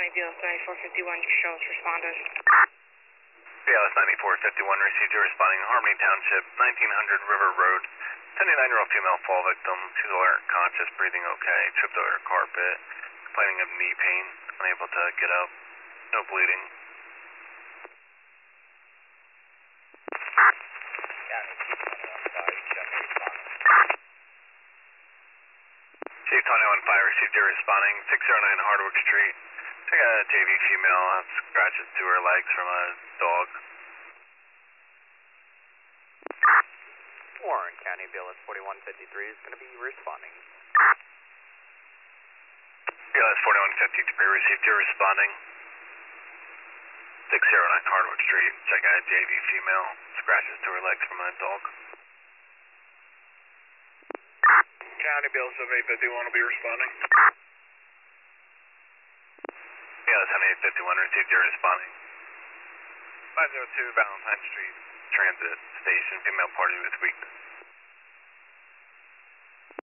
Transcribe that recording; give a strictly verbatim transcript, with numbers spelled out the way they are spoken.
County B L S ninety-four fifty-one, your show has responded. B L S ninety-four fifty-one received your responding Harmony Township, nineteen hundred River Road. seventy-nine-year-old female fall victim. She's alert, conscious, breathing okay, tripped over her carpet, complaining of knee pain, unable to get up, no bleeding. Chief twenty-one five received your responding six oh nine Hardwick Street. Check out a J V female, has scratches to her legs from a dog. Warren County B L S forty-one fifty-three is going to be responding. B L S forty-one fifty-three received your responding six oh nine Hardwick Street. Check out a J V female, scratches to her legs from a dog. County B L S seventy-eight fifty-one will be responding. B L S seventy-eight fifty-one received your responding five oh two Valentine Street Transit Station, female party with weakness.